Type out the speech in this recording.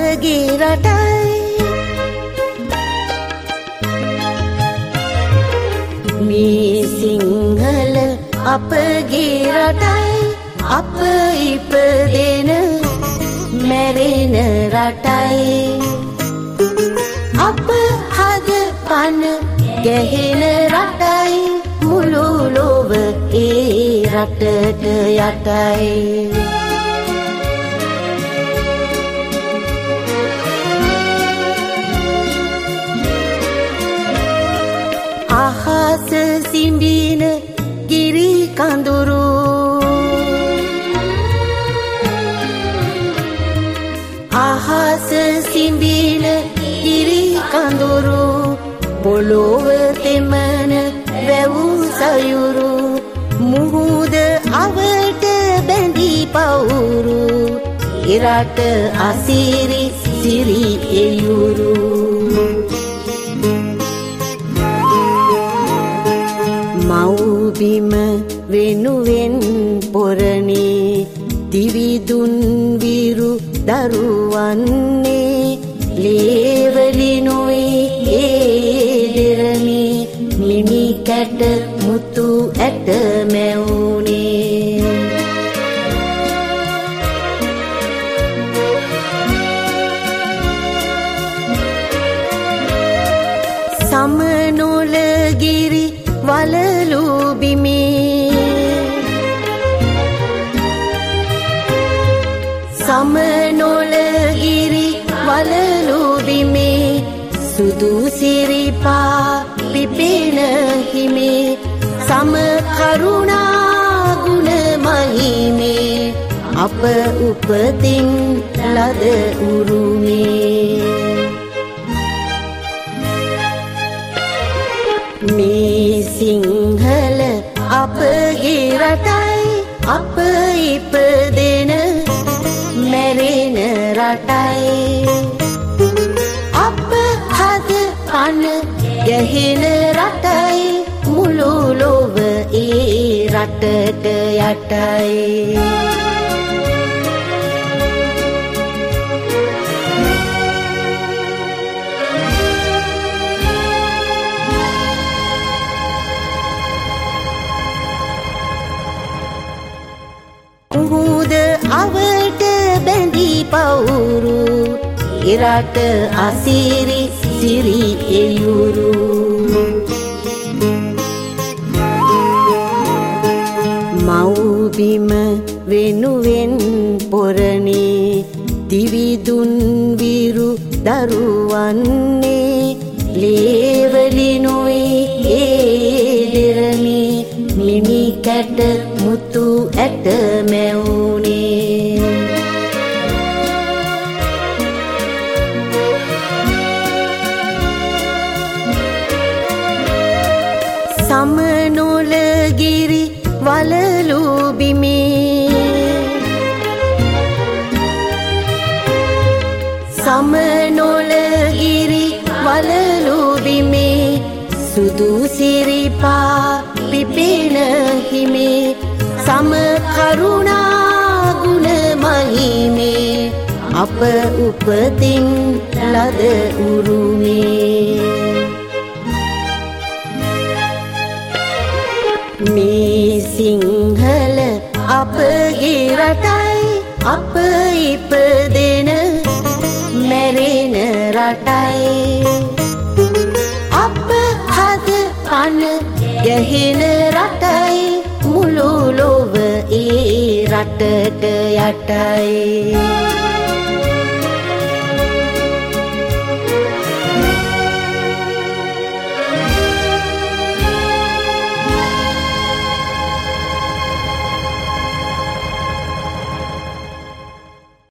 අපගේ රටයි මේ සිංහල අපගේ රටයි අප ඉපදෙන මැරෙන රටයි අප හද පන ගැහෙන රටයි මුළු ලොව ඒ රටට යටයි අහස සිඹින ගිරි කඳුරු අහස සිඹින ගිරි කඳුරු පොළොව තෙමන වැව් සයුරු මුහුද අවට බැඳී පවුරු ඉරට අසිරි සිරි එයුරු මව්බිම වෙනුවෙන් පොරණේ දිවිදුන් විරු දරුවන්නේ ලේවලිනුයි ඒ දෙරමි මිනි කැට මුතු ඇට මැවුනේ සමනොල ගිරි වලලු බිමේ සමනොල ගිරි වලලු බිමේ සුදු සිරිපා පිපෙන හිමේ සම කරුණා ගුණ මහිමේ අප උපතින් ලද උරුමේ මේ සිංහල අපගේ රටයි අප ඉපදෙන මැරෙන රටයි අප හද පන ගැහෙන රටයි මුළු ලොව ඒ රටට යටයි මුහුද අවට බැඳී පවුරු ඉරට අසිරි සිරි එයුරු මව්බිම වෙනුවෙන් පොරණේ දිවිදුන් විරු දරුවන්නේ ලේවලිනුයි ඒ දෙරමි මිනි කැට මුතු ඇට මැවුනේ සමනොල ගිරි වලලු බිමේ සමනොල ගිරි වලලු බිමේ සුදු සිරිපා පිපෙන හිමේ සම කරුණා ගුණ මහිමේ අප උපතින් ලද උරුමේ මේ සිංහල අපගේ රටයි අප ඉපදෙන මැරෙන රටයි අප හද පන ගැහෙන රටයි මුළු ලොව ඒ රටට යටයි